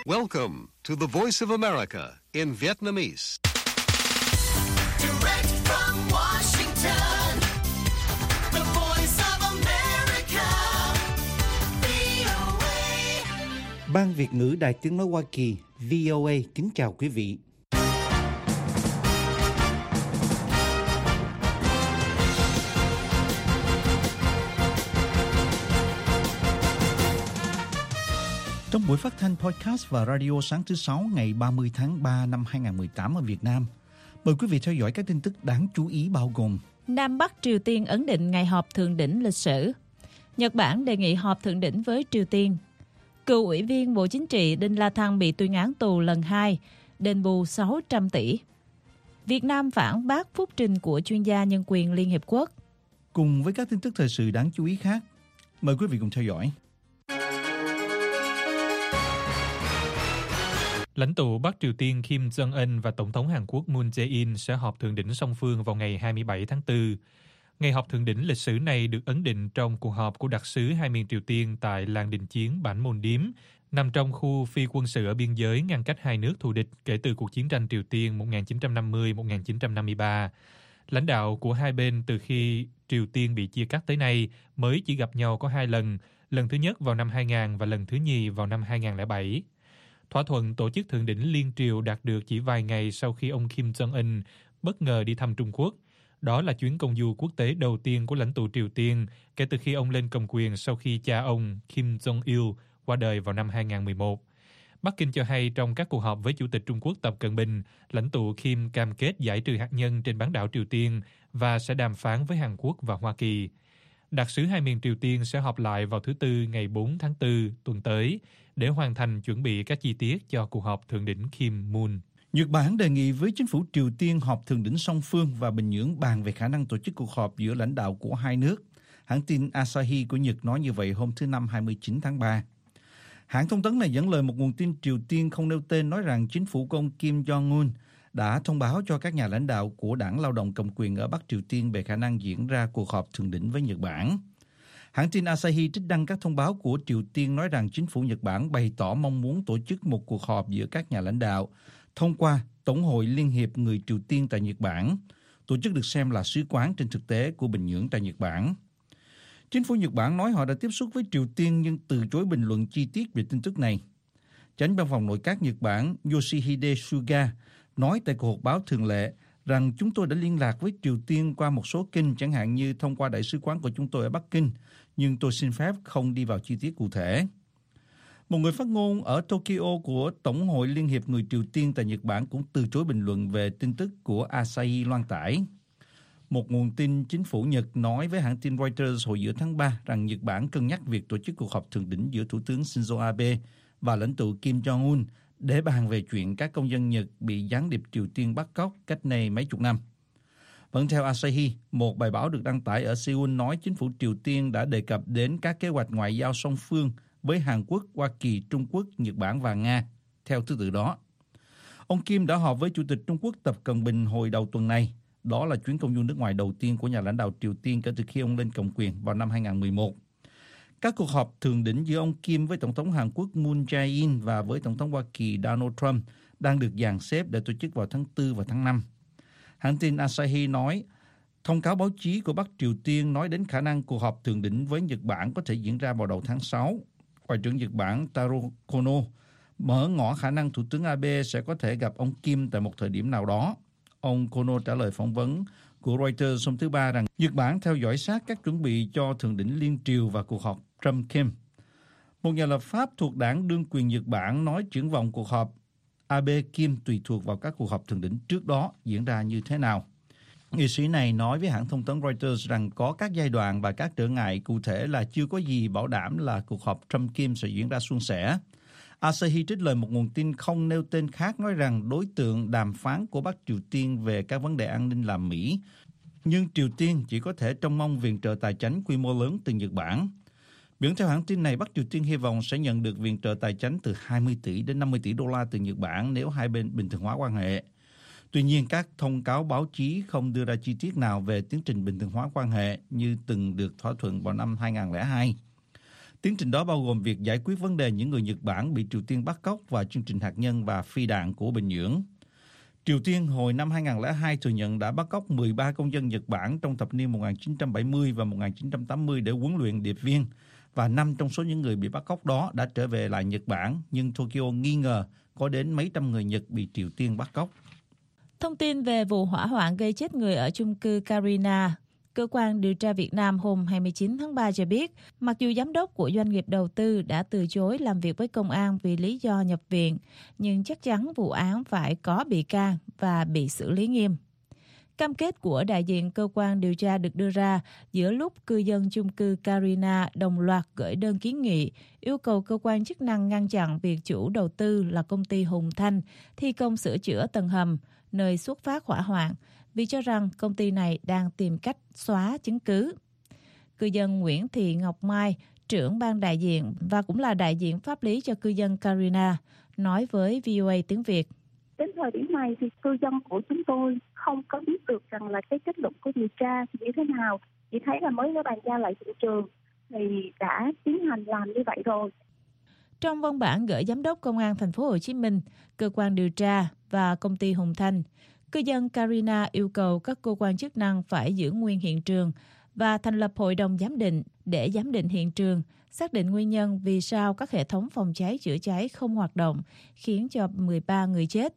Welcome to the Voice of America in Vietnamese. Direct from Washington, the Voice of America, VOA. Ban Việt ngữ Đài Tiếng nói Hoa Kỳ VOA kính chào quý vị. Trong buổi phát thanh podcast và radio sáng thứ Sáu ngày 30 tháng 3 năm 2018 ở Việt Nam, mời quý vị theo dõi các tin tức đáng chú ý bao gồm: Nam Bắc Triều Tiên ấn định ngày họp thượng đỉnh lịch sử. Nhật Bản đề nghị họp thượng đỉnh với Triều Tiên. Cựu ủy viên Bộ Chính trị Đinh La Thăng bị tuyên án tù lần 2, đền bù 600 tỷ. Việt Nam phản bác phúc trình của chuyên gia nhân quyền Liên Hiệp Quốc. Cùng với các tin tức thời sự đáng chú ý khác, mời quý vị cùng theo dõi. Lãnh tụ Bắc Triều Tiên Kim Jong-un và Tổng thống Hàn Quốc Moon Jae-in sẽ họp thượng đỉnh song phương vào ngày 27 tháng 4. Ngày họp thượng đỉnh lịch sử này được ấn định trong cuộc họp của đặc sứ hai miền Triều Tiên tại làng đình chiến Bản Môn Điếm, nằm trong khu phi quân sự ở biên giới ngăn cách hai nước thù địch kể từ cuộc chiến tranh Triều Tiên 1950-1953. Lãnh đạo của hai bên từ khi Triều Tiên bị chia cắt tới nay mới chỉ gặp nhau có 2 lần, lần thứ nhất vào năm 2000 và lần thứ nhì vào năm 2007. Thỏa thuận tổ chức thượng đỉnh liên triều đạt được chỉ vài ngày sau khi ông Kim Jong-un bất ngờ đi thăm Trung Quốc. Đó là chuyến công du quốc tế đầu tiên của lãnh tụ Triều Tiên kể từ khi ông lên cầm quyền sau khi cha ông Kim Jong-il qua đời vào năm 2011. Bắc Kinh cho hay trong các cuộc họp với Chủ tịch Trung Quốc Tập Cận Bình, lãnh tụ Kim cam kết giải trừ hạt nhân trên bán đảo Triều Tiên và sẽ đàm phán với Hàn Quốc và Hoa Kỳ. Đặc sứ hai miền Triều Tiên sẽ họp lại vào thứ Tư ngày 4 tháng 4 tuần tới để hoàn thành chuẩn bị các chi tiết cho cuộc họp thượng đỉnh Kim-Moon. Nhật Bản đề nghị với chính phủ Triều Tiên họp thượng đỉnh song phương và Bình Nhưỡng bàn về khả năng tổ chức cuộc họp giữa lãnh đạo của hai nước. Hãng tin Asahi của Nhật nói như vậy hôm thứ Năm 29 tháng 3. Hãng thông tấn này dẫn lời một nguồn tin Triều Tiên không nêu tên nói rằng chính phủ của ông Kim Jong-un đã thông báo cho các nhà lãnh đạo của Đảng Lao động cầm quyền ở Bắc Triều Tiên về khả năng diễn ra cuộc họp thượng đỉnh với Nhật Bản. Hãng tin Asahi trích đăng các thông báo của Triều Tiên nói rằng chính phủ Nhật Bản bày tỏ mong muốn tổ chức một cuộc họp giữa các nhà lãnh đạo thông qua Tổng hội Liên hiệp Người Triều Tiên tại Nhật Bản, tổ chức được xem là sứ quán trên thực tế của Bình Nhưỡng tại Nhật Bản. Chính phủ Nhật Bản nói họ đã tiếp xúc với Triều Tiên nhưng từ chối bình luận chi tiết về tin tức này. Chánh văn phòng nội các Nhật Bản Yoshihide Suga nói tại cuộc họp báo thường lệ rằng chúng tôi đã liên lạc với Triều Tiên qua một số kênh, chẳng hạn như thông qua đại sứ quán của chúng tôi ở Bắc Kinh, nhưng tôi xin phép không đi vào chi tiết cụ thể. Một người phát ngôn ở Tokyo của Tổng hội Liên hiệp Người Triều Tiên tại Nhật Bản cũng từ chối bình luận về tin tức của Asahi loan tải. Một nguồn tin chính phủ Nhật nói với hãng tin Reuters hồi giữa tháng 3 rằng Nhật Bản cân nhắc việc tổ chức cuộc họp thượng đỉnh giữa Thủ tướng Shinzo Abe và lãnh tụ Kim Jong-un để bàn về chuyện các công dân Nhật bị gián điệp Triều Tiên bắt cóc cách đây mấy chục năm. Vẫn theo Asahi, một bài báo được đăng tải ở Seoul nói chính phủ Triều Tiên đã đề cập đến các kế hoạch ngoại giao song phương với Hàn Quốc, Hoa Kỳ, Trung Quốc, Nhật Bản và Nga, theo thứ tự đó. Ông Kim đã họp với Chủ tịch Trung Quốc Tập Cận Bình hồi đầu tuần này. Đó là chuyến công du nước ngoài đầu tiên của nhà lãnh đạo Triều Tiên kể từ khi ông lên cầm quyền vào năm 2011. Các cuộc họp thượng đỉnh giữa ông Kim với Tổng thống Hàn Quốc Moon Jae-in và với Tổng thống Hoa Kỳ Donald Trump đang được dàn xếp để tổ chức vào tháng 4 và tháng 5. Hãng tin Asahi nói, thông cáo báo chí của Bắc Triều Tiên nói đến khả năng cuộc họp thượng đỉnh với Nhật Bản có thể diễn ra vào đầu tháng 6. Ngoại trưởng Nhật Bản Taro Kono mở ngỏ khả năng Thủ tướng Abe sẽ có thể gặp ông Kim tại một thời điểm nào đó. Ông Kono trả lời phỏng vấn của Reuters hôm thứ Ba rằng Nhật Bản theo dõi sát các chuẩn bị cho thượng đỉnh liên triều và cuộc họp Trump-Kim. Một nhà lập pháp thuộc đảng đương quyền Nhật Bản nói triển vọng cuộc họp Abe-Kim tùy thuộc vào các cuộc họp thượng đỉnh trước đó diễn ra như thế nào. Nghị sĩ này nói với hãng thông tấn Reuters rằng có các giai đoạn và các trở ngại cụ thể là chưa có gì bảo đảm là cuộc họp Trump-Kim sẽ diễn ra suôn sẻ. Asahi trích lời một nguồn tin không nêu tên khác nói rằng đối tượng đàm phán của Bắc Triều Tiên về các vấn đề an ninh là Mỹ, nhưng Triều Tiên chỉ có thể trông mong viện trợ tài chánh quy mô lớn từ Nhật Bản. Biển theo hãng tin này, Bắc Triều Tiên hy vọng sẽ nhận được viện trợ tài chánh từ 20 tỷ đến 50 tỷ đô la từ Nhật Bản nếu hai bên bình thường hóa quan hệ. Tuy nhiên, các thông cáo báo chí không đưa ra chi tiết nào về tiến trình bình thường hóa quan hệ như từng được thỏa thuận vào năm 2002. Tiến trình đó bao gồm việc giải quyết vấn đề những người Nhật Bản bị Triều Tiên bắt cóc và chương trình hạt nhân và phi đạn của Bình Nhưỡng. Triều Tiên hồi năm 2002 thừa nhận đã bắt cóc 13 công dân Nhật Bản trong thập niên 1970 và 1980 để huấn luyện điệp viên, và 5 trong số những người bị bắt cóc đó đã trở về lại Nhật Bản, nhưng Tokyo nghi ngờ có đến mấy trăm người Nhật bị Triều Tiên bắt cóc. Thông tin về vụ hỏa hoạn gây chết người ở chung cư Carina, Cơ quan điều tra Việt Nam hôm 29 tháng 3 cho biết, mặc dù giám đốc của doanh nghiệp đầu tư đã từ chối làm việc với công an vì lý do nhập viện, nhưng chắc chắn vụ án phải có bị can và bị xử lý nghiêm. Cam kết của đại diện cơ quan điều tra được đưa ra giữa lúc cư dân chung cư Carina đồng loạt gửi đơn kiến nghị yêu cầu cơ quan chức năng ngăn chặn việc chủ đầu tư là công ty Hùng Thanh thi công sửa chữa tầng hầm nơi xuất phát hỏa hoạn, vì cho rằng công ty này đang tìm cách xóa chứng cứ. Cư dân Nguyễn Thị Ngọc Mai, trưởng ban đại diện và cũng là đại diện pháp lý cho cư dân Carina, nói với VOA tiếng Việt. Đến thời điểm này thì cư dân của chúng tôi không có biết được rằng là cái kết luận của điều tra như thế nào. Chỉ thấy là mới có bàn giao lại hiện trường thì đã tiến hành làm như vậy rồi. Trong văn bản gửi giám đốc công an thành phố Hồ Chí Minh, cơ quan điều tra và công ty Hùng Thanh, cư dân Carina yêu cầu các cơ quan chức năng phải giữ nguyên hiện trường và thành lập hội đồng giám định để giám định hiện trường, xác định nguyên nhân vì sao các hệ thống phòng cháy chữa cháy không hoạt động, khiến cho 13 người chết,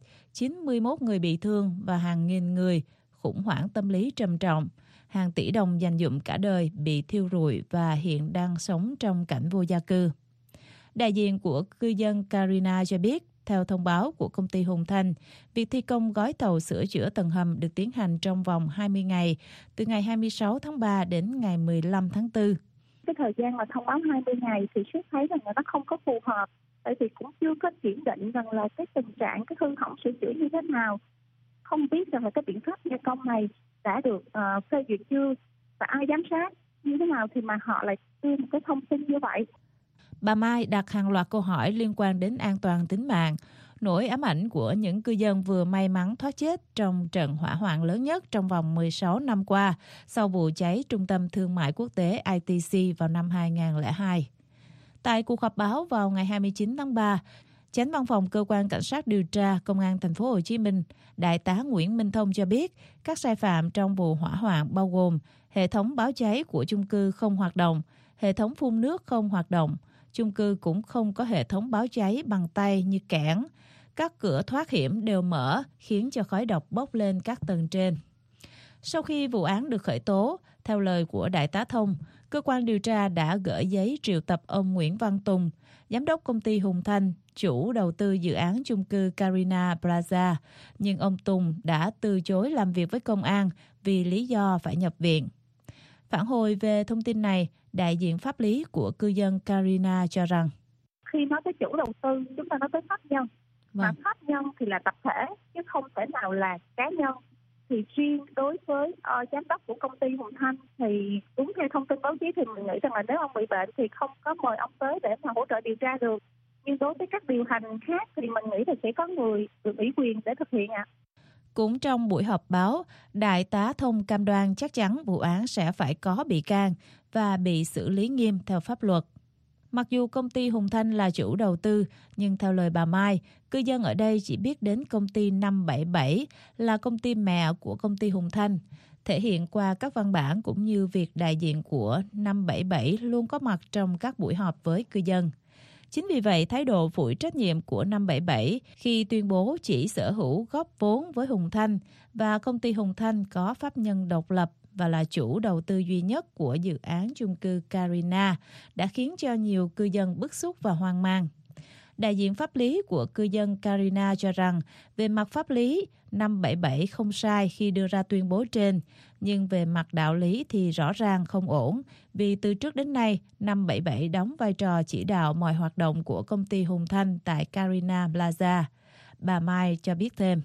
91 người bị thương và hàng nghìn người khủng hoảng tâm lý trầm trọng. Hàng tỷ đồng dành dụm cả đời bị thiêu rụi và hiện đang sống trong cảnh vô gia cư. Đại diện của cư dân Carina cho biết, theo thông báo của công ty Hùng Thanh, việc thi công gói thầu sửa chữa tầng hầm được tiến hành trong vòng 20 ngày, từ ngày 26 tháng 3 đến ngày 15 tháng 4. Cái thời gian mà thông báo 20 ngày thì sẽ thấy rằng là nó không có phù hợp, tại vì cũng chưa có kiểm định rằng là cái tình trạng, cái hư hỏng sửa chữa như thế nào. Không biết rằng là cái biện pháp gia công này đã được phê duyệt chưa và ai giám sát như thế nào thì mà họ lại đưa một cái thông tin như vậy. Bà Mai đặt hàng loạt câu hỏi liên quan đến an toàn tính mạng, nỗi ám ảnh của những cư dân vừa may mắn thoát chết trong trận hỏa hoạn lớn nhất trong vòng 16 năm qua sau vụ cháy Trung tâm Thương mại Quốc tế ITC vào năm 2002. Tại cuộc họp báo vào ngày 29 tháng 3, Chánh văn phòng Cơ quan Cảnh sát điều tra Công an thành phố Hồ Chí Minh, Đại tá Nguyễn Minh Thông cho biết các sai phạm trong vụ hỏa hoạn bao gồm hệ thống báo cháy của chung cư không hoạt động, hệ thống phun nước không hoạt động, chung cư cũng không có hệ thống báo cháy bằng tay như kẽn. Các cửa thoát hiểm đều mở khiến cho khói độc bốc lên các tầng trên. Sau khi vụ án được khởi tố, theo lời của Đại tá Thông, cơ quan điều tra đã gửi giấy triệu tập ông Nguyễn Văn Tùng, giám đốc công ty Hùng Thanh, chủ đầu tư dự án chung cư Carina Plaza, nhưng ông Tùng đã từ chối làm việc với công an vì lý do phải nhập viện. Phản hồi về thông tin này, đại diện pháp lý của cư dân Carina cho rằng khi nói tới chủ đầu tư, chúng ta nói tới pháp nhân. Mà pháp nhân thì là tập thể, chứ không thể nào là cá nhân. Thì riêng đối với giám đốc của công ty Hùng Thanh thì đúng theo thông tin báo chí thì mình nghĩ rằng là nếu ông bị bệnh thì không có mời ông tới để mà hỗ trợ điều tra được. Nhưng đối với các điều hành khác thì mình nghĩ là sẽ có người được ủy quyền để thực hiện ạ. Cũng trong buổi họp báo, Đại tá Thông cam đoan chắc chắn vụ án sẽ phải có bị can và bị xử lý nghiêm theo pháp luật. Mặc dù công ty Hùng Thanh là chủ đầu tư, nhưng theo lời bà Mai, cư dân ở đây chỉ biết đến công ty 577 là công ty mẹ của công ty Hùng Thanh, thể hiện qua các văn bản cũng như việc đại diện của 577 luôn có mặt trong các buổi họp với cư dân. Chính vì vậy, thái độ phủi trách nhiệm của 577 khi tuyên bố chỉ sở hữu góp vốn với Hùng Thanh và công ty Hùng Thanh có pháp nhân độc lập và là chủ đầu tư duy nhất của dự án chung cư Carina đã khiến cho nhiều cư dân bức xúc và hoang mang. Đại diện pháp lý của cư dân Carina cho rằng về mặt pháp lý, 577 không sai khi đưa ra tuyên bố trên, nhưng về mặt đạo lý thì rõ ràng không ổn, vì từ trước đến nay, 577 đóng vai trò chỉ đạo mọi hoạt động của công ty Hùng Thanh tại Carina Plaza. Bà Mai cho biết thêm.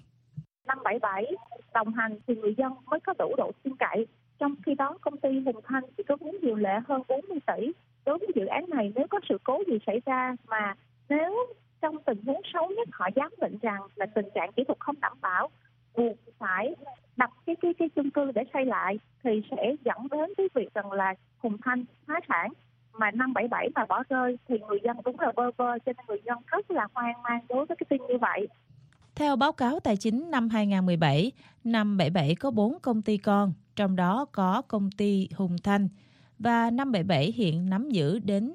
577 đồng hành thì người dân mới có đủ độ tin cậy. Trong khi đó, công ty Hùng Thanh chỉ có vốn điều lệ hơn 40 tỷ. Đối với dự án này, nếu có sự cố gì xảy ra mà nếu trong tình huống xấu nhất họ giám định rằng là tình trạng kỹ thuật không đảm bảo, buộc phải đập cái chung cư để xây lại thì sẽ dẫn đến cái việc rằng là Hùng Thanh phá sản. mà 577 mà bỏ rơi thì người dân cũng là bơ vơ, cho nên người dân rất là hoang mang đối với cái tin như vậy. Theo báo cáo tài chính năm 2017, 577 có 4 công ty con, trong đó có công ty Hùng Thanh, và 577 hiện nắm giữ đến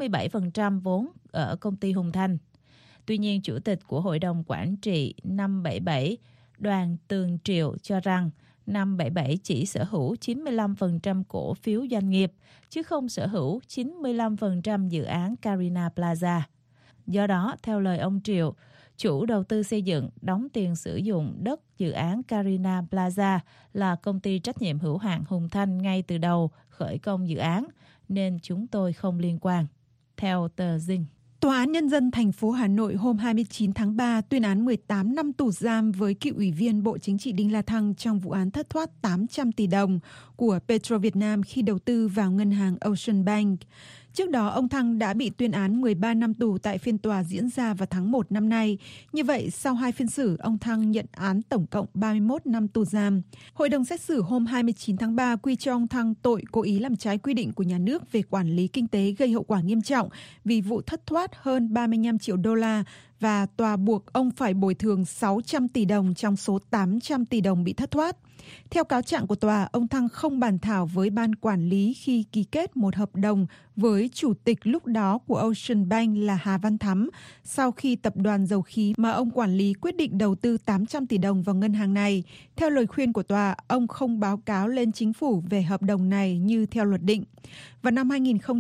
97% vốn ở công ty Hùng Thanh. Tuy nhiên, Chủ tịch của Hội đồng Quản trị 577, Đoàn Tường Triệu cho rằng 577 chỉ sở hữu 95% cổ phiếu doanh nghiệp, chứ không sở hữu 95% dự án Carina Plaza. Do đó, theo lời ông Triệu, chủ đầu tư xây dựng đóng tiền sử dụng đất dự án Carina Plaza là công ty trách nhiệm hữu hạn Hùng Thanh ngay từ đầu khởi công dự án, nên chúng tôi không liên quan. Theo tờ Dinh. Tòa án Nhân dân thành phố Hà Nội hôm 29 tháng 3 tuyên án 18 năm tù giam với cựu ủy viên Bộ Chính trị Đinh La Thăng trong vụ án thất thoát 800 tỷ đồng của Petro Việt Nam khi đầu tư vào ngân hàng Ocean Bank. Trước đó, ông Thăng đã bị tuyên án 13 năm tù tại phiên tòa diễn ra vào tháng 1 năm nay. Như vậy, sau 2 phiên xử, ông Thăng nhận án tổng cộng 31 năm tù giam. Hội đồng xét xử hôm 29 tháng 3 quy cho ông Thăng tội cố ý làm trái quy định của nhà nước về quản lý kinh tế gây hậu quả nghiêm trọng vì vụ thất thoát hơn 35 triệu đô la và tòa buộc ông phải bồi thường 600 tỷ đồng trong số 800 tỷ đồng bị thất thoát. Theo cáo trạng của tòa, ông Thăng không bàn thảo với ban quản lý khi ký kết một hợp đồng với chủ tịch lúc đó của Ocean Bank là Hà Văn Thắm sau khi tập đoàn dầu khí mà ông quản lý quyết định đầu tư 800 tỷ đồng vào ngân hàng này. Theo lời khuyên của tòa, ông không báo cáo lên chính phủ về hợp đồng này như theo luật định. Vào năm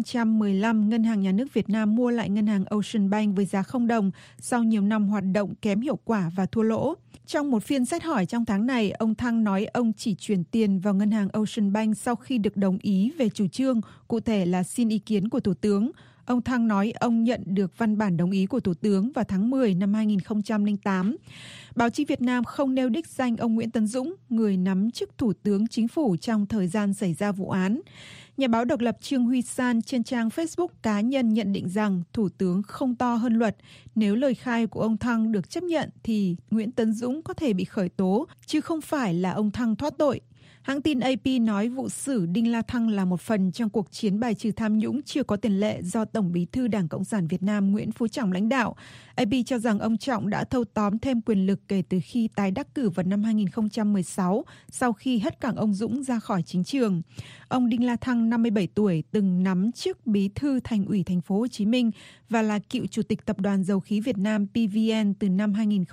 2015, Ngân hàng Nhà nước Việt Nam mua lại ngân hàng Ocean Bank với giá 0 đồng sau nhiều năm hoạt động kém hiệu quả và thua lỗ. Trong một phiên xét hỏi trong tháng này, ông Thăng nói ông chỉ chuyển tiền vào ngân hàng Ocean Bank sau khi được đồng ý về chủ trương, cụ thể là xin ý kiến của Thủ tướng. Ông Thăng nói ông nhận được văn bản đồng ý của Thủ tướng vào tháng 10 năm 2008. Báo chí Việt Nam không nêu đích danh ông Nguyễn Tấn Dũng, người nắm chức Thủ tướng Chính phủ trong thời gian xảy ra vụ án. Nhà báo độc lập Trương Huy San trên trang Facebook cá nhân nhận định rằng Thủ tướng không to hơn luật. Nếu lời khai của ông Thăng được chấp nhận thì Nguyễn Tấn Dũng có thể bị khởi tố, chứ không phải là ông Thăng thoát tội. Hãng tin AP nói vụ xử Đinh La Thăng là một phần trong cuộc chiến bài trừ tham nhũng chưa có tiền lệ do Tổng bí thư Đảng Cộng sản Việt Nam Nguyễn Phú Trọng lãnh đạo. AP cho rằng ông Trọng đã thâu tóm thêm quyền lực kể từ khi tái đắc cử vào năm 2016 sau khi hất cẳng ông Dũng ra khỏi chính trường. Ông Đinh La Thăng, 57 tuổi, từng nắm chức bí thư Thành ủy Thành phố Hồ Chí Minh và là cựu chủ tịch Tập đoàn Dầu khí Việt Nam PVN từ năm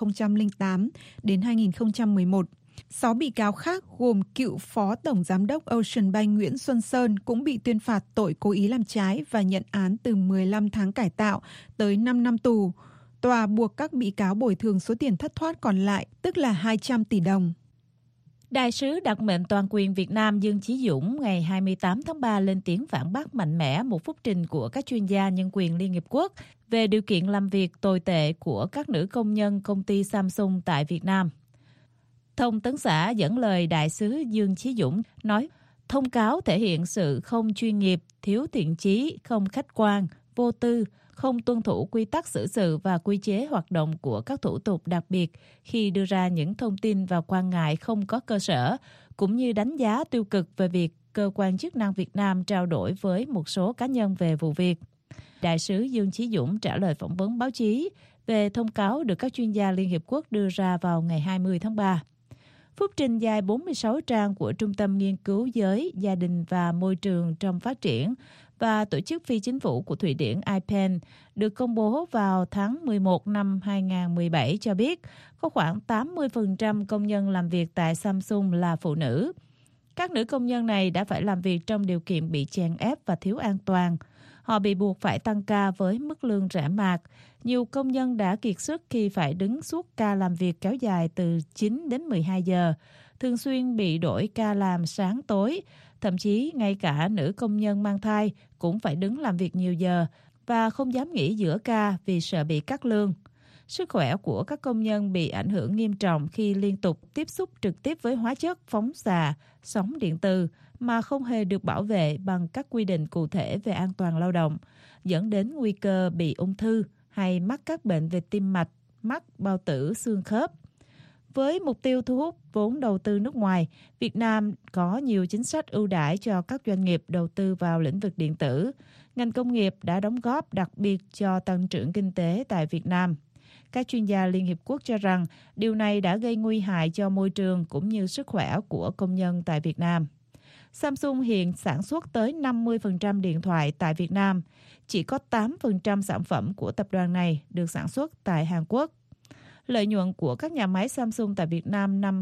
2008 đến 2011. 6 bị cáo khác gồm cựu Phó Tổng Giám đốc Ocean Bank Nguyễn Xuân Sơn cũng bị tuyên phạt tội cố ý làm trái và nhận án từ 15 tháng cải tạo tới 5 năm tù. Tòa buộc các bị cáo bồi thường số tiền thất thoát còn lại, tức là 200 tỷ đồng. Đại sứ đặc mệnh toàn quyền Việt Nam Dương Chí Dũng ngày 28 tháng 3 lên tiếng phản bác mạnh mẽ một phúc trình của các chuyên gia nhân quyền Liên Hiệp Quốc về điều kiện làm việc tồi tệ của các nữ công nhân công ty Samsung tại Việt Nam. Thông tấn xã dẫn lời đại sứ Dương Chí Dũng nói, thông cáo thể hiện sự không chuyên nghiệp, thiếu thiện chí, không khách quan, vô tư, không tuân thủ quy tắc xử sự và quy chế hoạt động của các thủ tục đặc biệt khi đưa ra những thông tin và quan ngại không có cơ sở, cũng như đánh giá tiêu cực về việc cơ quan chức năng Việt Nam trao đổi với một số cá nhân về vụ việc. Đại sứ Dương Chí Dũng trả lời phỏng vấn báo chí về thông cáo được các chuyên gia Liên Hiệp Quốc đưa ra vào ngày 20 tháng 3. Phúc trình dài 46 trang của Trung tâm Nghiên cứu Giới, Gia đình và Môi trường trong Phát triển và Tổ chức Phi Chính phủ của Thụy Điển IPEN được công bố vào tháng 11 năm 2017 cho biết có khoảng 80% công nhân làm việc tại Samsung là phụ nữ. Các nữ công nhân này đã phải làm việc trong điều kiện bị chèn ép và thiếu an toàn. Họ bị buộc phải tăng ca với mức lương rẻ mạt. Nhiều công nhân đã kiệt sức khi phải đứng suốt ca làm việc kéo dài từ 9 đến 12 giờ, thường xuyên bị đổi ca làm sáng tối. Thậm chí ngay cả nữ công nhân mang thai cũng phải đứng làm việc nhiều giờ và không dám nghỉ giữa ca vì sợ bị cắt lương. Sức khỏe của các công nhân bị ảnh hưởng nghiêm trọng khi liên tục tiếp xúc trực tiếp với hóa chất, phóng xạ, sóng điện từ mà không hề được bảo vệ bằng các quy định cụ thể về an toàn lao động, dẫn đến nguy cơ bị ung thư hay mắc các bệnh về tim mạch, mắt, bao tử, xương khớp. Với mục tiêu thu hút vốn đầu tư nước ngoài, Việt Nam có nhiều chính sách ưu đãi cho các doanh nghiệp đầu tư vào lĩnh vực điện tử. ngành công nghiệp đã đóng góp đặc biệt cho tăng trưởng kinh tế tại Việt Nam. Các chuyên gia Liên Hiệp Quốc cho rằng điều này đã gây nguy hại cho môi trường cũng như sức khỏe của công nhân tại Việt Nam. Samsung hiện sản xuất tới 50% điện thoại tại Việt Nam. Chỉ có 8% sản phẩm của tập đoàn này được sản xuất tại Hàn Quốc. Lợi nhuận của các nhà máy Samsung tại Việt Nam năm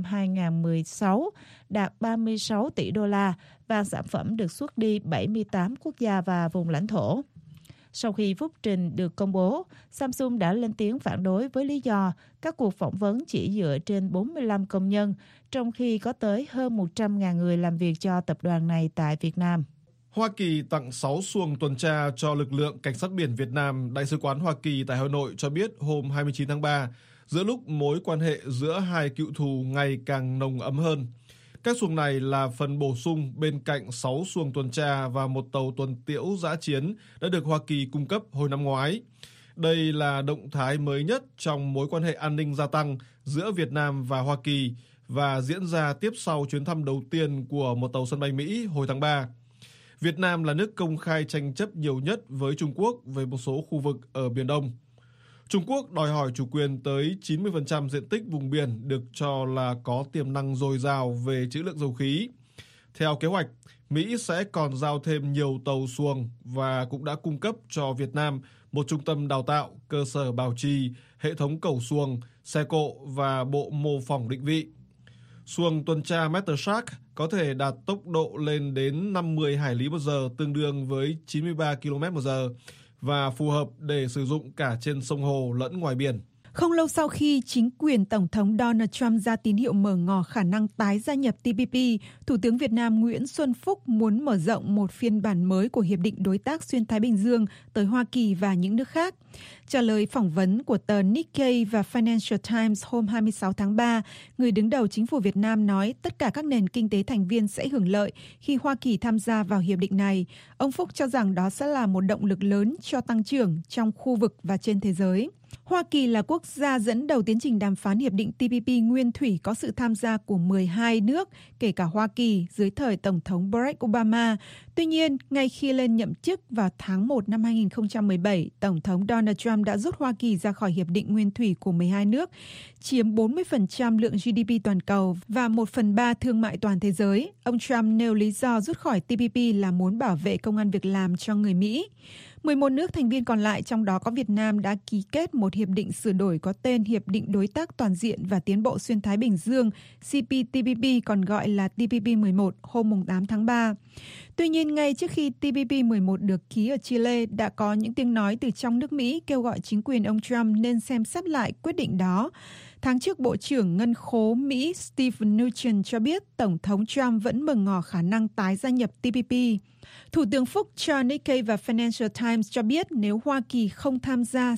2016 đạt 36 tỷ đô la và sản phẩm được xuất đi 78 quốc gia và vùng lãnh thổ. Sau khi phúc trình được công bố, Samsung đã lên tiếng phản đối với lý do các cuộc phỏng vấn chỉ dựa trên 45 công nhân, trong khi có tới hơn 100.000 người làm việc cho tập đoàn này tại Việt Nam. Hoa Kỳ tặng 6 xuồng tuần tra cho lực lượng cảnh sát biển Việt Nam. Đại sứ quán Hoa Kỳ tại Hà Nội cho biết hôm 29 tháng 3, giữa lúc mối quan hệ giữa hai cựu thù ngày càng nồng ấm hơn. Các xuồng này là phần bổ sung bên cạnh 6 xuồng tuần tra và một tàu tuần tiễu dã chiến đã được Hoa Kỳ cung cấp hồi năm ngoái. Đây là động thái mới nhất trong mối quan hệ an ninh gia tăng giữa Việt Nam và Hoa Kỳ và diễn ra tiếp sau chuyến thăm đầu tiên của một tàu sân bay Mỹ hồi tháng 3. Việt Nam là nước công khai tranh chấp nhiều nhất với Trung Quốc về một số khu vực ở Biển Đông. Trung Quốc đòi hỏi chủ quyền tới 90% diện tích vùng biển được cho là có tiềm năng dồi dào về trữ lượng dầu khí. Theo kế hoạch, Mỹ sẽ còn giao thêm nhiều tàu xuồng và cũng đã cung cấp cho Việt Nam một trung tâm đào tạo, cơ sở bảo trì, hệ thống cẩu xuồng, xe cộ và bộ mô phỏng định vị. Xuồng tuần tra Metershark có thể đạt tốc độ lên đến 50 hải lý một giờ, tương đương với 93 km một giờ, và phù hợp để sử dụng cả trên sông hồ lẫn ngoài biển. Không lâu sau khi chính quyền Tổng thống Donald Trump ra tín hiệu mở ngỏ khả năng tái gia nhập TPP, Thủ tướng Việt Nam Nguyễn Xuân Phúc muốn mở rộng một phiên bản mới của Hiệp định Đối tác Xuyên Thái Bình Dương tới Hoa Kỳ và những nước khác. Trả lời phỏng vấn của tờ Nikkei và Financial Times hôm 26 tháng 3, người đứng đầu chính phủ Việt Nam nói tất cả các nền kinh tế thành viên sẽ hưởng lợi khi Hoa Kỳ tham gia vào hiệp định này. Ông Phúc cho rằng đó sẽ là một động lực lớn cho tăng trưởng trong khu vực và trên thế giới. Hoa Kỳ là quốc gia dẫn đầu tiến trình đàm phán hiệp định TPP nguyên thủy có sự tham gia của 12 nước, kể cả Hoa Kỳ dưới thời Tổng thống Barack Obama. Tuy nhiên, ngay khi lên nhậm chức vào tháng 1 năm 2017, Tổng thống Donald Trump đã rút Hoa Kỳ ra khỏi hiệp định nguyên thủy của 12 nước, chiếm 40% lượng GDP toàn cầu và 1/3 thương mại toàn thế giới. Ông Trump nêu lý do rút khỏi TPP là muốn bảo vệ công ăn việc làm cho người Mỹ. 11 nước thành viên còn lại, trong đó có Việt Nam, đã ký kết một hiệp định sửa đổi có tên Hiệp định Đối tác Toàn diện và Tiến bộ Xuyên Thái Bình Dương, CPTPP, còn gọi là TPP-11, hôm 8 tháng 3. Tuy nhiên, ngay trước khi TPP-11 được ký ở Chile, đã có những tiếng nói từ trong nước Mỹ kêu gọi chính quyền ông Trump nên xem xét lại quyết định đó. Tháng trước, Bộ trưởng Ngân khố Mỹ Steve Mnuchin cho biết Tổng thống Trump vẫn mở ngỏ khả năng tái gia nhập TPP. Thủ tướng Phúc cho Nikkei và Financial Times cho biết nếu Hoa Kỳ không tham gia,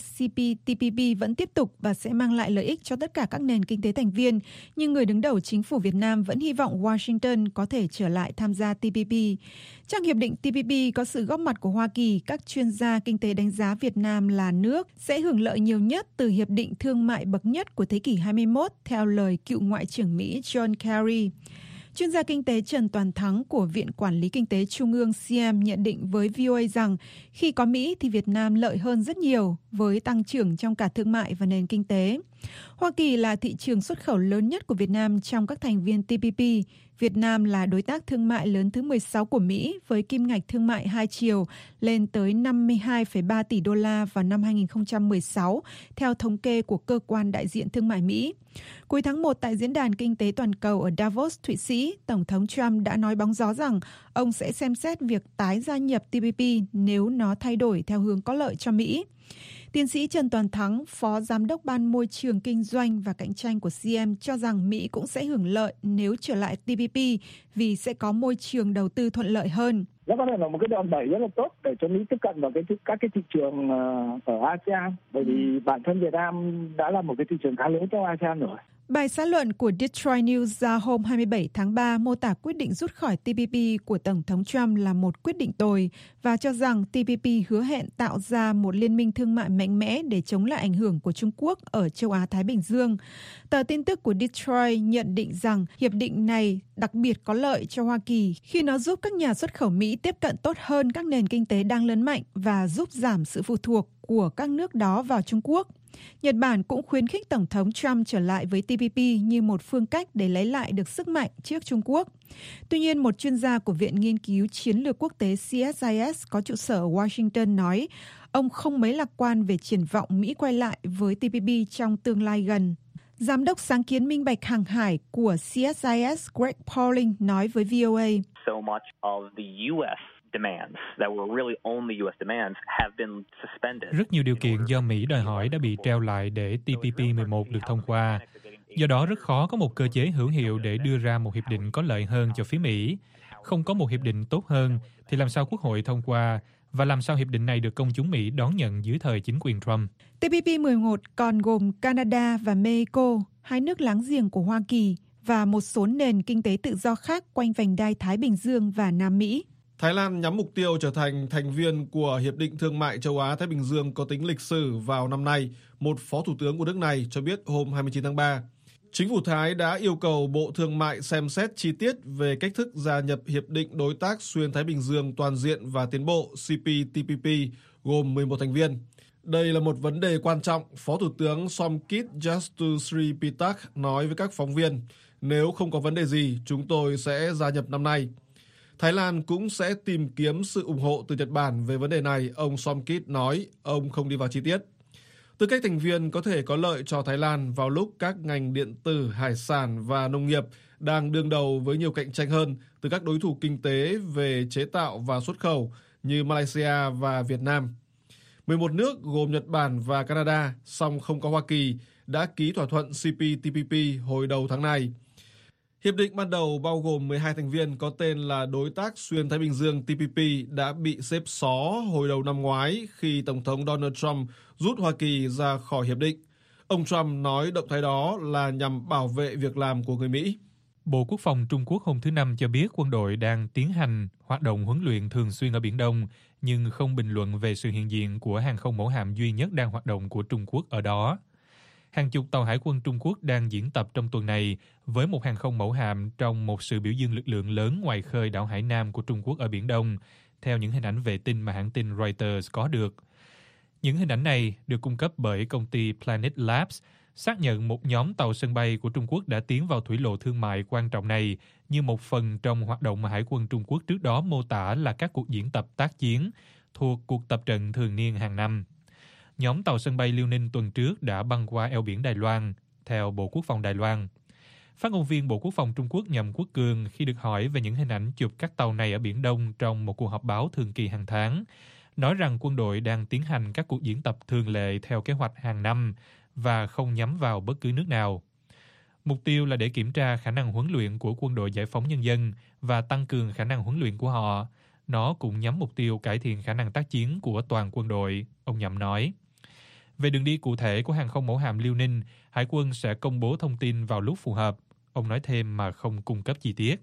CPTPP vẫn tiếp tục và sẽ mang lại lợi ích cho tất cả các nền kinh tế thành viên. Nhưng người đứng đầu chính phủ Việt Nam vẫn hy vọng Washington có thể trở lại tham gia TPP. Trong hiệp định TPP có sự góp mặt của Hoa Kỳ, các chuyên gia kinh tế đánh giá Việt Nam là nước sẽ hưởng lợi nhiều nhất từ hiệp định thương mại bậc nhất của thế kỷ 21, theo lời cựu Ngoại trưởng Mỹ John Kerry. Chuyên gia kinh tế Trần Toàn Thắng của Viện Quản lý Kinh tế Trung ương CM nhận định với VOA rằng khi có Mỹ thì Việt Nam lợi hơn rất nhiều với tăng trưởng trong cả thương mại và nền kinh tế. Hoa Kỳ là thị trường xuất khẩu lớn nhất của Việt Nam trong các thành viên TPP. Việt Nam là đối tác thương mại lớn thứ 16 của Mỹ với kim ngạch thương mại hai chiều lên tới 52,3 tỷ đô la vào năm 2016, theo thống kê của Cơ quan Đại diện Thương mại Mỹ. Cuối tháng 1 tại Diễn đàn Kinh tế Toàn cầu ở Davos, Thụy Sĩ, Tổng thống Trump đã nói bóng gió rằng ông sẽ xem xét việc tái gia nhập TPP nếu nó thay đổi theo hướng có lợi cho Mỹ. Tiến sĩ Trần Toàn Thắng, Phó Giám đốc Ban Môi trường Kinh doanh và Cạnh tranh của CM cho rằng Mỹ cũng sẽ hưởng lợi nếu trở lại TPP vì sẽ có môi trường đầu tư thuận lợi hơn. Nó có thể là một cái đòn bẩy rất là tốt để cho Mỹ tiếp cận vào các cái thị trường ở ASEAN, bởi vì bản thân Việt Nam đã là một cái thị trường khá lớn trong ASEAN rồi. Bài xã luận của Detroit News ra hôm 27 tháng 3 mô tả quyết định rút khỏi TPP của Tổng thống Trump là một quyết định tồi và cho rằng TPP hứa hẹn tạo ra một liên minh thương mại mạnh mẽ để chống lại ảnh hưởng của Trung Quốc ở châu Á-Thái Bình Dương. Tờ tin tức của Detroit nhận định rằng hiệp định này đặc biệt có lợi cho Hoa Kỳ khi nó giúp các nhà xuất khẩu Mỹ tiếp cận tốt hơn các nền kinh tế đang lớn mạnh và giúp giảm sự phụ thuộc của các nước đó vào Trung Quốc. Nhật Bản cũng khuyến khích Tổng thống Trump trở lại với TPP như một phương cách để lấy lại được sức mạnh trước Trung Quốc. Tuy nhiên, một chuyên gia của Viện Nghiên cứu Chiến lược Quốc tế CSIS có trụ sở ở Washington nói ông không mấy lạc quan về triển vọng Mỹ quay lại với TPP trong tương lai gần. Giám đốc sáng kiến minh bạch hàng hải của CSIS Greg Pauling nói với VOA. So much of the US demands that were really only US demands have been suspended. Rất nhiều điều kiện do Mỹ đòi hỏi đã bị treo lại để TPP 11 được thông qua. Do đó rất khó có một cơ chế hữu hiệu để đưa ra một hiệp định có lợi hơn cho phía Mỹ. Không có một hiệp định tốt hơn thì làm sao Quốc hội thông qua và làm sao hiệp định này được công chúng Mỹ đón nhận dưới thời chính quyền Trump. TPP 11 còn gồm Canada và Mexico, hai nước láng giềng của Hoa Kỳ và một số nền kinh tế tự do khác quanh vành đai Thái Bình Dương và Nam Mỹ. Thái Lan nhắm mục tiêu trở thành thành viên của Hiệp định Thương mại Châu Á-Thái Bình Dương có tính lịch sử vào năm nay, một phó thủ tướng của nước này cho biết hôm 29 tháng 3. Chính phủ Thái đã yêu cầu Bộ Thương mại xem xét chi tiết về cách thức gia nhập Hiệp định Đối tác Xuyên Thái Bình Dương Toàn diện và Tiến bộ CPTPP gồm 11 thành viên. Đây là một vấn đề quan trọng, Phó Thủ tướng Somkit Jastusripitak nói với các phóng viên. Nếu không có vấn đề gì, chúng tôi sẽ gia nhập năm nay. Thái Lan cũng sẽ tìm kiếm sự ủng hộ từ Nhật Bản về vấn đề này, ông Somkit nói, ông không đi vào chi tiết. Tư cách thành viên có thể có lợi cho Thái Lan vào lúc các ngành điện tử, hải sản và nông nghiệp đang đương đầu với nhiều cạnh tranh hơn từ các đối thủ kinh tế về chế tạo và xuất khẩu như Malaysia và Việt Nam. 11 nước gồm Nhật Bản và Canada, song không có Hoa Kỳ, đã ký thỏa thuận CPTPP hồi đầu tháng này. Hiệp định ban đầu bao gồm 12 thành viên có tên là Đối tác Xuyên Thái Bình Dương TPP đã bị xếp xó hồi đầu năm ngoái khi Tổng thống Donald Trump rút Hoa Kỳ ra khỏi hiệp định. Ông Trump nói động thái đó là nhằm bảo vệ việc làm của người Mỹ. Bộ Quốc phòng Trung Quốc hôm thứ Năm cho biết quân đội đang tiến hành hoạt động huấn luyện thường xuyên ở Biển Đông, nhưng không bình luận về sự hiện diện của hàng không mẫu hạm duy nhất đang hoạt động của Trung Quốc ở đó. Hàng chục tàu hải quân Trung Quốc đang diễn tập trong tuần này với một hàng không mẫu hạm trong một sự biểu dương lực lượng lớn ngoài khơi đảo Hải Nam của Trung Quốc ở Biển Đông, theo những hình ảnh vệ tinh mà hãng tin Reuters có được. Những hình ảnh này được cung cấp bởi công ty Planet Labs, xác nhận một nhóm tàu sân bay của Trung Quốc đã tiến vào thủy lộ thương mại quan trọng này như một phần trong hoạt động mà Hải quân Trung Quốc trước đó mô tả là các cuộc diễn tập tác chiến thuộc cuộc tập trận thường niên hàng năm. Nhóm tàu sân bay Liêu Ninh tuần trước đã băng qua eo biển Đài Loan, theo Bộ Quốc phòng Đài Loan. Phát ngôn viên Bộ Quốc phòng Trung Quốc Nhậm Quốc Cường khi được hỏi về những hình ảnh chụp các tàu này ở Biển Đông trong một cuộc họp báo thường kỳ hàng tháng, nói rằng quân đội đang tiến hành các cuộc diễn tập thường lệ theo kế hoạch hàng năm và không nhắm vào bất cứ nước nào. Mục tiêu là để kiểm tra khả năng huấn luyện của quân đội giải phóng nhân dân và tăng cường khả năng huấn luyện của họ. Nó cũng nhắm mục tiêu cải thiện khả năng tác chiến của toàn quân đội, ông Nhậm nói. Về đường đi cụ thể của hàng không mẫu hạm Liêu Ninh, Hải quân sẽ công bố thông tin vào lúc phù hợp, ông nói thêm mà không cung cấp chi tiết.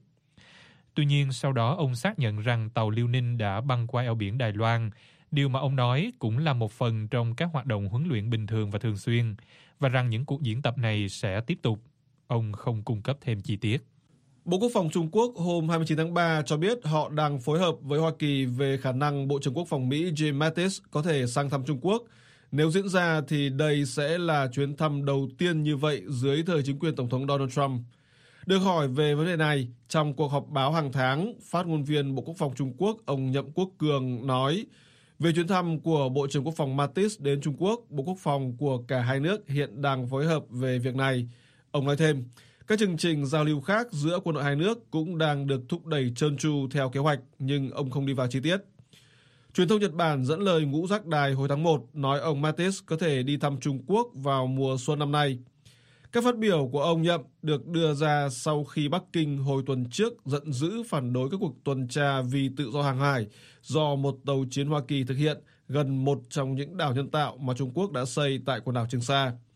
Tuy nhiên, sau đó ông xác nhận rằng tàu Liêu Ninh đã băng qua eo biển Đài Loan, điều mà ông nói cũng là một phần trong các hoạt động huấn luyện bình thường và thường xuyên, và rằng những cuộc diễn tập này sẽ tiếp tục. Ông không cung cấp thêm chi tiết. Bộ Quốc phòng Trung Quốc hôm 29 tháng 3 cho biết họ đang phối hợp với Hoa Kỳ về khả năng Bộ trưởng Quốc phòng Mỹ Jim Mattis có thể sang thăm Trung Quốc. Nếu diễn ra thì đây sẽ là chuyến thăm đầu tiên như vậy dưới thời chính quyền Tổng thống Donald Trump. Được hỏi về vấn đề này, trong cuộc họp báo hàng tháng, phát ngôn viên Bộ Quốc phòng Trung Quốc, ông Nhậm Quốc Cường nói về chuyến thăm của Bộ trưởng Quốc phòng Mattis đến Trung Quốc, Bộ Quốc phòng của cả hai nước hiện đang phối hợp về việc này. Ông nói thêm, các chương trình giao lưu khác giữa quân đội hai nước cũng đang được thúc đẩy trơn tru theo kế hoạch, nhưng ông không đi vào chi tiết. Truyền thông Nhật Bản dẫn lời ngũ giác đài hồi tháng 1 nói ông Mattis có thể đi thăm Trung Quốc vào mùa xuân năm nay. Các phát biểu của ông Nhậm được đưa ra sau khi Bắc Kinh hồi tuần trước giận dữ phản đối các cuộc tuần tra vì tự do hàng hải do một tàu chiến Hoa Kỳ thực hiện gần một trong những đảo nhân tạo mà Trung Quốc đã xây tại quần đảo Trường Sa.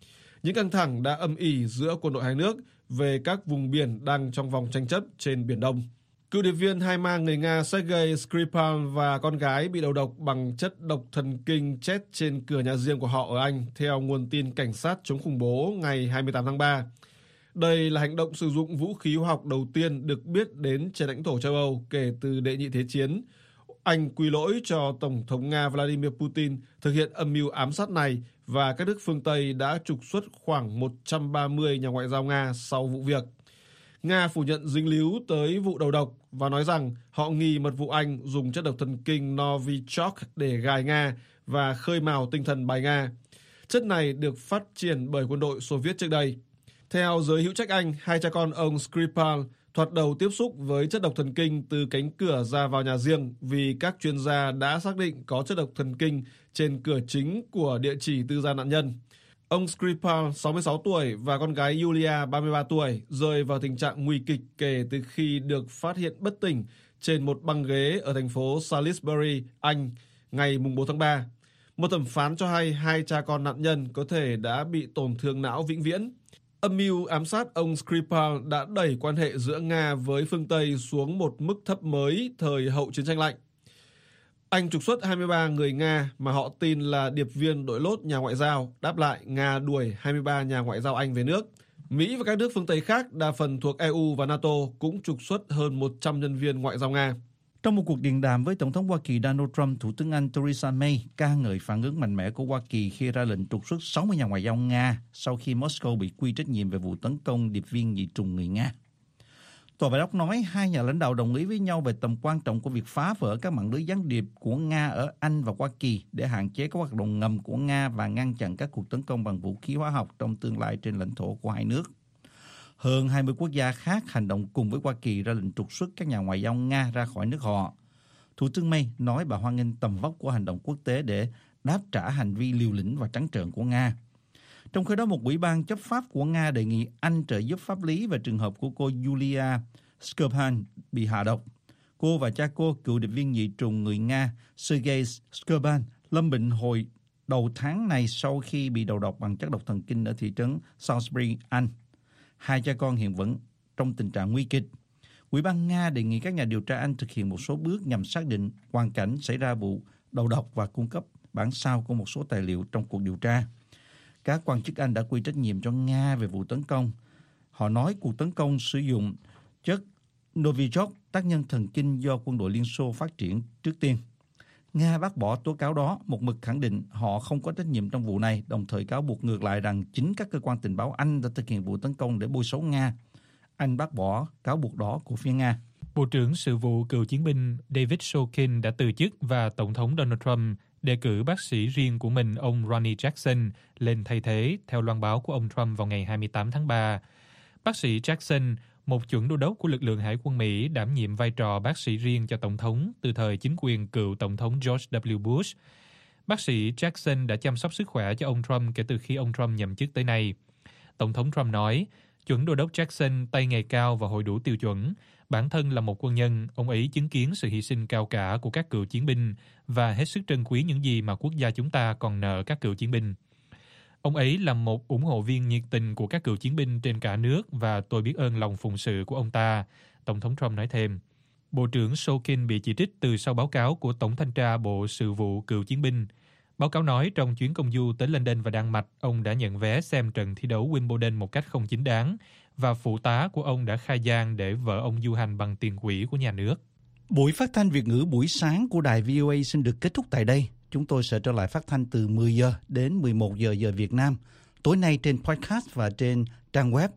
Những căng thẳng đã âm ỉ giữa quân đội hai nước về các vùng biển đang trong vòng tranh chấp trên Biển Đông. Cựu điệp viên hai mang người Nga Sergei Skripal và con gái bị đầu độc bằng chất độc thần kinh chết trên cửa nhà riêng của họ ở Anh, theo nguồn tin cảnh sát chống khủng bố ngày 28 tháng 3. Đây là hành động sử dụng vũ khí hóa học đầu tiên được biết đến trên lãnh thổ châu Âu kể từ Đệ nhị Thế chiến. Anh quy lỗi cho Tổng thống Nga Vladimir Putin thực hiện âm mưu ám sát này và các nước phương Tây đã trục xuất khoảng 130 nhà ngoại giao Nga sau vụ việc. Nga phủ nhận dính líu tới vụ đầu độc và nói rằng họ nghi mật vụ Anh dùng chất độc thần kinh Novichok để gài Nga và khơi mào tinh thần bài Nga. Chất này được phát triển bởi quân đội Xô Viết trước đây. Theo giới hữu trách Anh, hai cha con ông Skripal thoạt đầu tiếp xúc với chất độc thần kinh từ cánh cửa ra vào nhà riêng vì các chuyên gia đã xác định có chất độc thần kinh trên cửa chính của địa chỉ tư gia nạn nhân. Ông Skripal, 66 tuổi, và con gái Yulia, 33 tuổi, rơi vào tình trạng nguy kịch kể từ khi được phát hiện bất tỉnh trên một băng ghế ở thành phố Salisbury, Anh, ngày 4 tháng 3. Một thẩm phán cho hay hai cha con nạn nhân có thể đã bị tổn thương não vĩnh viễn. Âm mưu ám sát ông Skripal đã đẩy quan hệ giữa Nga với phương Tây xuống một mức thấp mới thời hậu chiến tranh lạnh. Anh trục xuất 23 người Nga mà họ tin là điệp viên đội lốt nhà ngoại giao, đáp lại Nga đuổi 23 nhà ngoại giao Anh về nước. Mỹ và các nước phương Tây khác, đa phần thuộc EU và NATO, cũng trục xuất hơn 100 nhân viên ngoại giao Nga. Trong một cuộc điện đàm với Tổng thống Hoa Kỳ Donald Trump, Thủ tướng Anh Theresa May ca ngợi phản ứng mạnh mẽ của Hoa Kỳ khi ra lệnh trục xuất 60 nhà ngoại giao Nga sau khi Moscow bị quy trách nhiệm về vụ tấn công điệp viên nhị trùng người Nga. Tòa Bạch Ốc nói hai nhà lãnh đạo đồng ý với nhau về tầm quan trọng của việc phá vỡ các mạng lưới gián điệp của Nga ở Anh và Hoa Kỳ để hạn chế các hoạt động ngầm của Nga và ngăn chặn các cuộc tấn công bằng vũ khí hóa học trong tương lai trên lãnh thổ của hai nước. Hơn 20 quốc gia khác hành động cùng với Hoa Kỳ ra lệnh trục xuất các nhà ngoại giao Nga ra khỏi nước họ. Thủ tướng May nói bà hoan nghênh tầm vóc của hành động quốc tế để đáp trả hành vi liều lĩnh và trắng trợn của Nga. Trong khi đó, một ủy ban chấp pháp của Nga đề nghị Anh trợ giúp pháp lý về trường hợp của cô Yulia Skripal bị hạ độc. Cô và cha cô, cựu điệp viên nhị trùng người Nga Sergei Skripal, lâm bệnh hồi đầu tháng này sau khi bị đầu độc bằng chất độc thần kinh ở thị trấn Salisbury, Anh. Hai cha con hiện vẫn trong tình trạng nguy kịch. Ủy ban Nga đề nghị các nhà điều tra Anh thực hiện một số bước nhằm xác định hoàn cảnh xảy ra vụ đầu độc và cung cấp bản sao của một số tài liệu trong cuộc điều tra. Các quan chức Anh đã quy trách nhiệm cho Nga về vụ tấn công. Họ nói cuộc tấn công sử dụng chất Novichok, tác nhân thần kinh do quân đội Liên Xô phát triển trước tiên. Nga bác bỏ tố cáo đó, một mực khẳng định họ không có trách nhiệm trong vụ này, đồng thời cáo buộc ngược lại rằng chính các cơ quan tình báo Anh đã thực hiện vụ tấn công để bôi xấu Nga. Anh bác bỏ cáo buộc đó của phía Nga. Bộ trưởng Sự vụ cựu chiến binh David Shulkin đã từ chức và Tổng thống Donald Trump đề cử bác sĩ riêng của mình, ông Ronny Jackson, lên thay thế, theo loan báo của ông Trump vào ngày 28 tháng 3. Bác sĩ Jackson, một chuẩn đô đốc của lực lượng hải quân Mỹ, đảm nhiệm vai trò bác sĩ riêng cho Tổng thống từ thời chính quyền cựu Tổng thống George W. Bush. Bác sĩ Jackson đã chăm sóc sức khỏe cho ông Trump kể từ khi ông Trump nhậm chức tới nay. Tổng thống Trump nói, chuẩn đô đốc Jackson tay nghề cao và hội đủ tiêu chuẩn. Bản thân là một quân nhân, ông ấy chứng kiến sự hy sinh cao cả của các cựu chiến binh và hết sức trân quý những gì mà quốc gia chúng ta còn nợ các cựu chiến binh. Ông ấy là một ủng hộ viên nhiệt tình của các cựu chiến binh trên cả nước và tôi biết ơn lòng phụng sự của ông ta, Tổng thống Trump nói thêm. Bộ trưởng Shulkin bị chỉ trích từ sau báo cáo của Tổng thanh tra Bộ Sự vụ cựu chiến binh. Báo cáo nói trong chuyến công du tới London và Đan Mạch, ông đã nhận vé xem trận thi đấu Wimbledon một cách không chính đáng và phụ tá của ông đã khai gian để vợ ông du hành bằng tiền quỹ của nhà nước. Buổi phát thanh Việt ngữ buổi sáng của đài VOA xin được kết thúc tại đây. Chúng tôi sẽ trở lại phát thanh từ 10 giờ đến 11 giờ giờ Việt Nam, tối nay trên podcast và trên trang web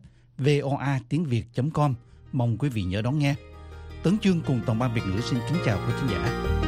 voatiengviet.com. Mong quý vị nhớ đón nghe. Tấn Chương cùng toàn ban Việt ngữ xin kính chào quý khán giả.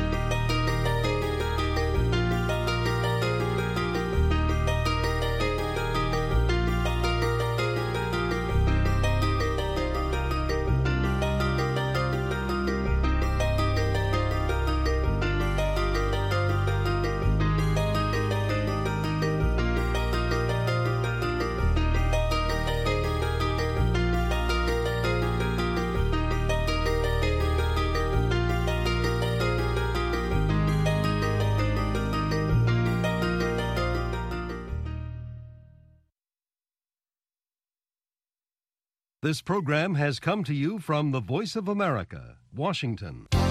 This program has come to you from the Voice of America, Washington.